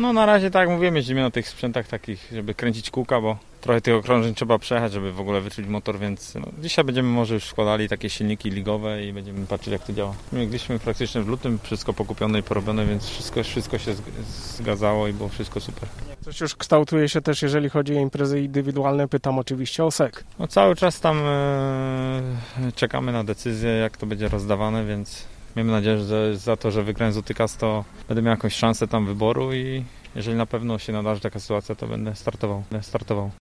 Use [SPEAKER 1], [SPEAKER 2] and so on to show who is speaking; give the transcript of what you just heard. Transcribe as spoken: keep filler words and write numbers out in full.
[SPEAKER 1] No na razie tak jak mówimy, jeździmy na tych sprzętach takich, żeby kręcić kółka, bo trochę tych okrążeń trzeba przejechać, żeby w ogóle wyczuć motor, więc no, dzisiaj będziemy może już składali takie silniki ligowe i będziemy patrzeć jak to działa. Mieliśmy praktycznie w lutym wszystko pokupione i porobione, więc wszystko, wszystko się zgadzało i było wszystko super.
[SPEAKER 2] Coś już kształtuje się też, jeżeli chodzi o imprezy indywidualne, pytam oczywiście o S E K.
[SPEAKER 1] No cały czas tam e, czekamy na decyzję, jak to będzie rozdawane, więc miejmy nadzieję, że za to, że wygrałem z Utykas, to będę miał jakąś szansę tam wyboru i jeżeli na pewno się nadarzy taka sytuacja, to będę startował. Będę startował.